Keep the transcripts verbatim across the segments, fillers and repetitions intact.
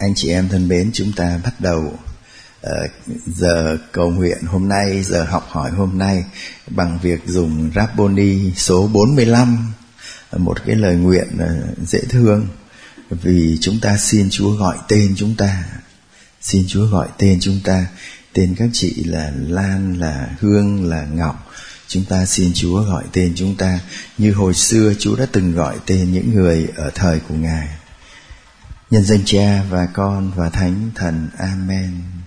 Anh chị em thân mến, chúng ta bắt đầu uh, giờ cầu nguyện hôm nay, giờ học hỏi hôm nay bằng việc dùng Rabboni số bốn mươi lăm, một cái lời nguyện uh, dễ thương. Vì chúng ta xin Chúa gọi tên chúng ta, xin Chúa gọi tên chúng ta, tên các chị là Lan, là Hương, là Ngọc. Chúng ta xin Chúa gọi tên chúng ta như hồi xưa Chúa đã từng gọi tên những người ở thời của Ngài. Nhân danh Cha và Con và Thánh Thần. Amen.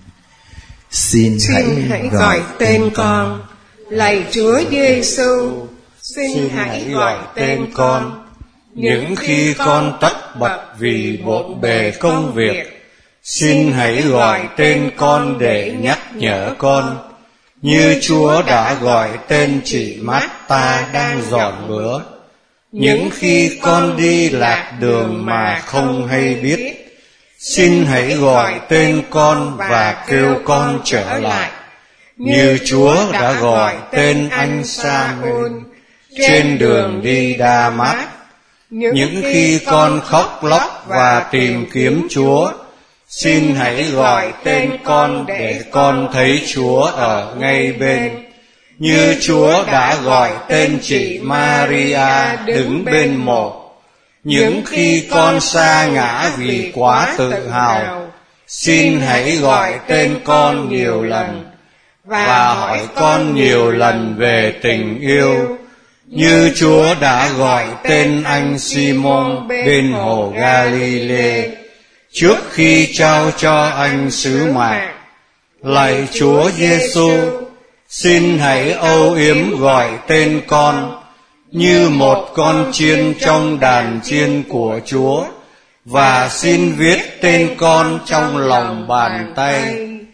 Xin, xin hãy, hãy gọi, gọi tên con. con. Lạy Chúa Giêsu, xin, xin hãy gọi tên con. Những khi con tất bật vì bộn bề công việc, xin hãy gọi tên con để nhắc nhở con, như Chúa đã gọi tên chị Marta đang dọn bữa. Những khi con đi lạc đường mà không hay biết, xin hãy gọi tên con và kêu con trở lại, như Chúa đã gọi tên anh Sa-môn trên đường đi Đa-mát. Những khi con khóc lóc và tìm kiếm Chúa, xin hãy gọi tên con để con thấy Chúa ở ngay bên, như Chúa đã gọi tên chị Maria đứng bên mộ. Những khi con sa ngã vì quá tự hào, xin hãy gọi tên con nhiều lần và hỏi con nhiều lần về tình yêu, như Chúa đã gọi tên anh Simon bên hồ Galile trước khi trao cho anh sứ mạng. Lạy Chúa Giêsu, xin hãy âu yếm gọi tên con như một con chiên trong đàn chiên của Chúa, và xin viết tên con trong lòng bàn tay.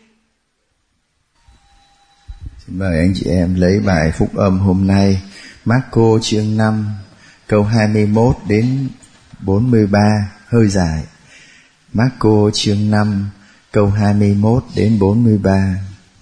Xin mời anh chị em lấy bài phúc âm hôm nay, Marco chương năm, câu hai mươi mốt đến bốn mươi ba, hơi dài. Marco chương năm, câu hai mươi mốt đến bốn mươi ba.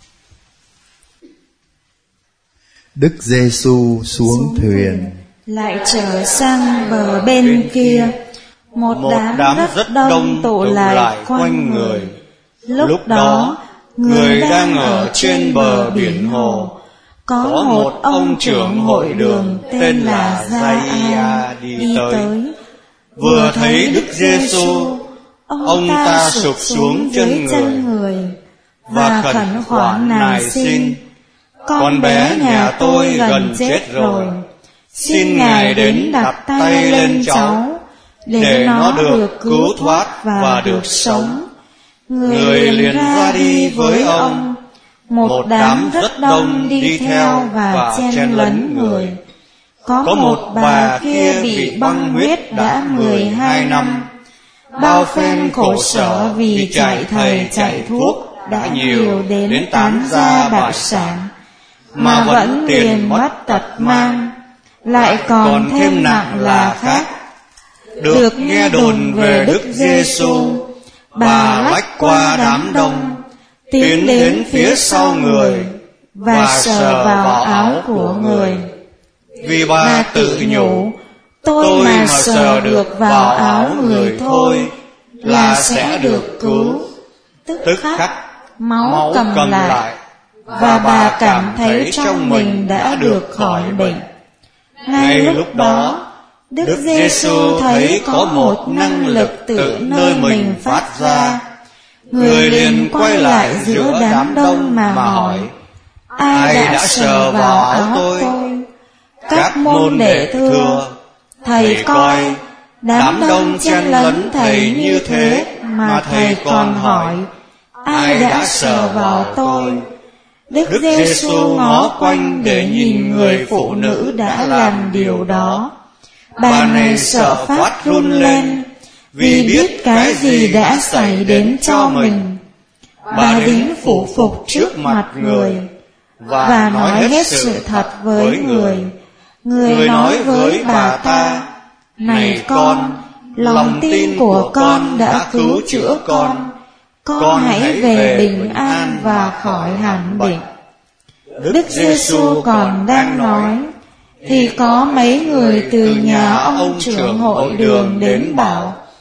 Đức Giêsu xuống thuyền, lại trở sang bờ bên kia. Một, một đám, đám rất đông tụ lại quanh người. Lúc đó, người đang ở trên bờ biển hồ. Có một ông trưởng hội đường tên là Gia-ia đi tới. Vừa thấy Đức Giêsu, ông ta sụp xuống chân người và khẩn khoản nài xin: con bé nhà tôi gần chết rồi, xin Ngài đến đặt tay lên cháu để nó được cứu thoát và được sống. Người liền ra đi với ông. Một đám rất đông đi theo và chen lấn người. Có một bà kia bị băng huyết đã mười hai năm. Bao phen khổ sở vì chạy thầy chạy thuốc đã nhiều đến tán gia bại sản, mà vẫn tiền mất tật mang, lại còn thêm nặng là khác. Được nghe đồn về Đức Giêsu, bà lách qua đám đông, tiến đến phía sau người và sờ vào áo của người. Vì bà tự nhủ: tôi mà sờ được vào áo người thôi là sẽ được cứu. Tức khắc máu cầm lại, và bà cảm thấy trong mình đã được khỏi bệnh. Ngay lúc đó, Đức Giêsu thấy có một năng lực từ nơi mình phát ra. Người liền quay lại giữa đám đông mà hỏi: ai đã sờ vào áo tôi? Các môn đệ thưa: thầy coi, đám đông chen lấn thầy như thế mà thầy còn hỏi: ai đã sờ vào tôi? Đức Giêsu ngó quanh để nhìn người phụ nữ đã làm điều đó. Bà này sợ phát run lên vì biết cái gì đã xảy đến cho mình. Bà đến phủ phục trước mặt người và nói hết sự thật với người. Người nói với bà ta: này con, lòng tin của con đã cứu chữa con. Con hãy về bình an và khỏi hẳn bệnh. Đức Giêsu còn đang nói thì có mấy người từ nhà ông trưởng hội đường đến bảo: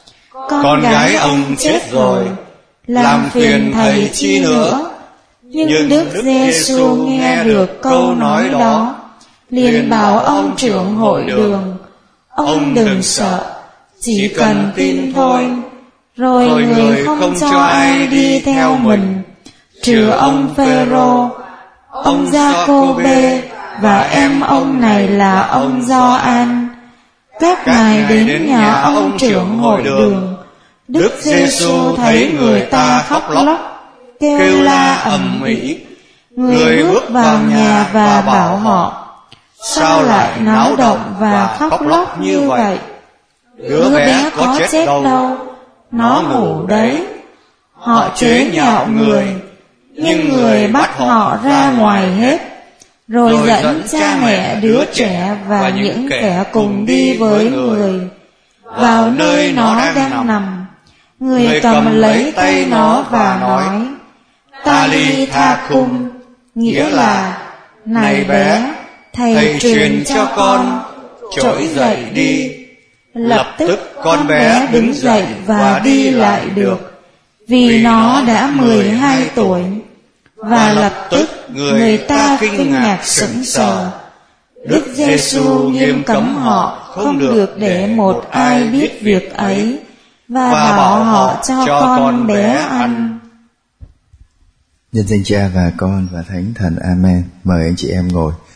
con, con gái, gái ông ông chết chết rồi, rồi, làm phiền thầy chi nữa. Nhưng, Nhưng Đức Đức Giêsu Giêsu nghe nghe được được câu câu nói nói đó, đó, liền liền bảo bảo ông ông trưởng trưởng hội hội đường, đường, ông ông đừng đừng sợ, sợ, chỉ chỉ cần cần tin tin thôi. thôi. Rồi Rồi người người không không cho cho ai ai đi đi theo theo mình, mình, trừ trừ ông ông Phêrô, Phêrô, ông ông Gia-cô-bê và em ông này là ông Gioan. Các ngài đến nhà ông trưởng hội đường. Đức Giêsu thấy người ta khóc lóc, kêu la ầm ĩ. Người bước vào nhà và bảo họ: sao lại náo động và khóc lóc như vậy? Đứa bé có chết đâu, nó ngủ đấy. Họ chế nhạo người, nhưng người bắt họ ra ngoài hết, rồi dẫn cha mẹ đứa trẻ và những kẻ cùng đi với người vào nơi nó đang nằm. Người cầm lấy tay nó và nói: Ta-li-tha-kum, nghĩa là: này bé, thầy truyền cho con, trỗi dậy đi. Lập tức con bé đứng dậy và đi lại được, vì nó đã mười hai tuổi. Và lập tức người ta kinh ngạc sững sờ. Đức Giêsu nghiêm cấm họ không được để một ai biết việc ấy, và bảo họ cho con bé ăn. Nhân danh Cha và Con và Thánh Thần. Amen. Mời anh chị em ngồi.